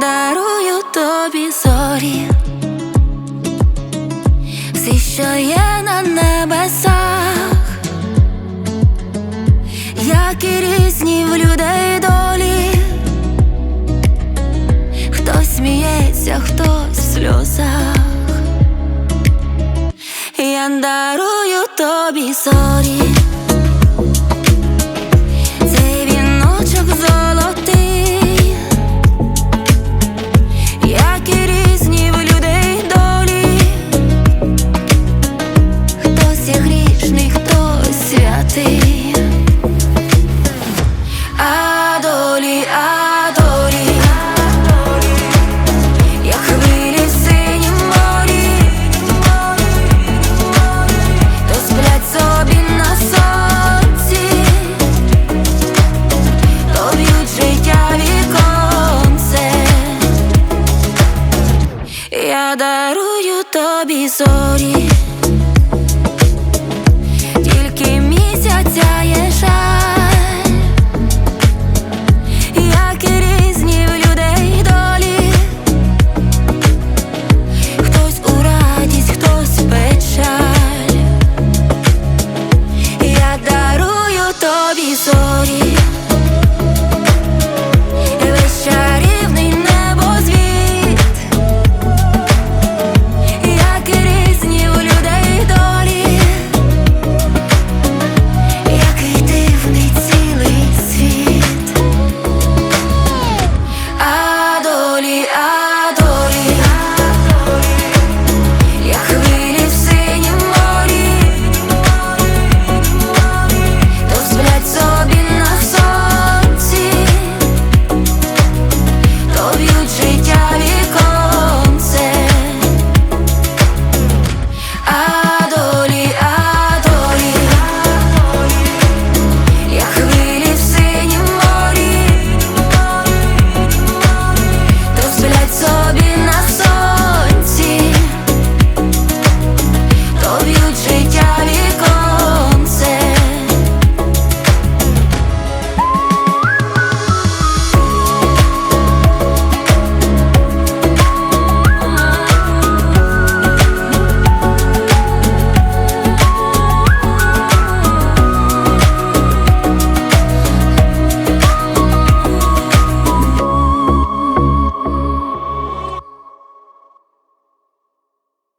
дарую тобі зорі, все, що є на небесах, як і різні в людей долі. Хтось сміється, хтось в сльозах. Я дарую тобі зорі, цей віночок золотий, як і різні в людей долі. Хтось є грішний, хтось святий. А долі, як хвилі в синім морі, то сплять собі на сонці, то б'ють життя віконце. Я дарую тобі зорі.